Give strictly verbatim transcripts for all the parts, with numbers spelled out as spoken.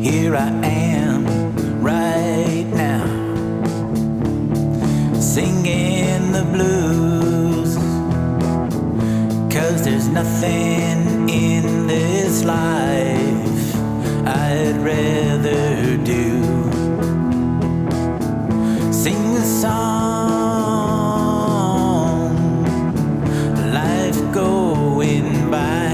Here I am right now, singing the blues, 'cause there's nothing in this life I'd rather do. Sing the song, life going by,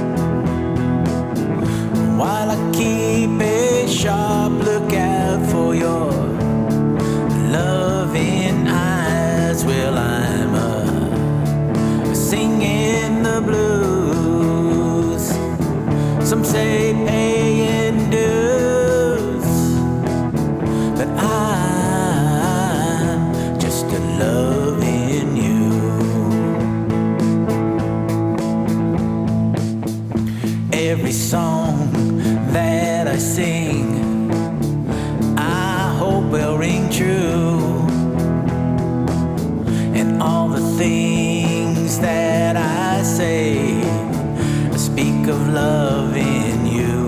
while I keep a sharp lookout for your loving eyes. Well, I'm a singing the blues. Some say paying dues, but I'm just a loving you. Every song that I sing, I hope will ring true, and all the things that I say speak of love in you.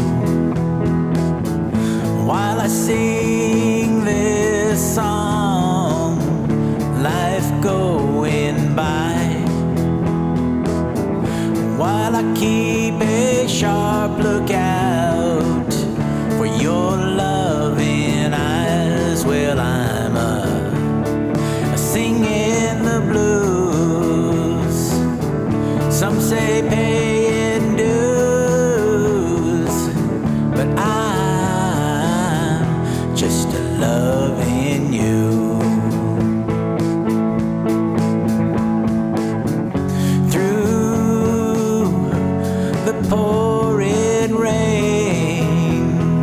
While I sing this song, life going by, while I keep a sharp lookout for your loving eyes. Well, I'm a, a singing the blues. Some say paying dues, but I'm just a loving you. Through the pouring rain,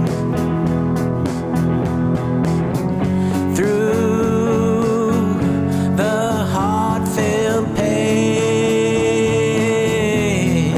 through the heartfelt pain,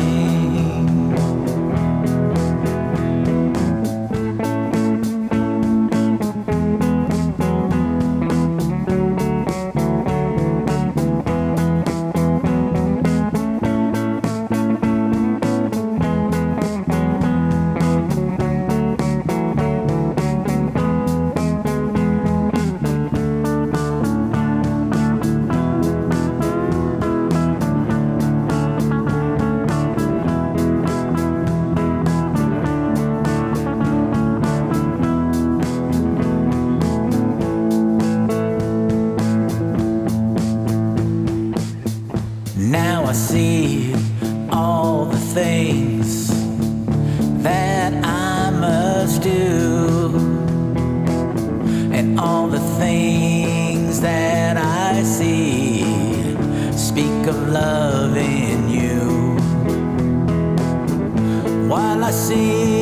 now I see all the things that I must do, and all the things that I see speak of love in you. While I see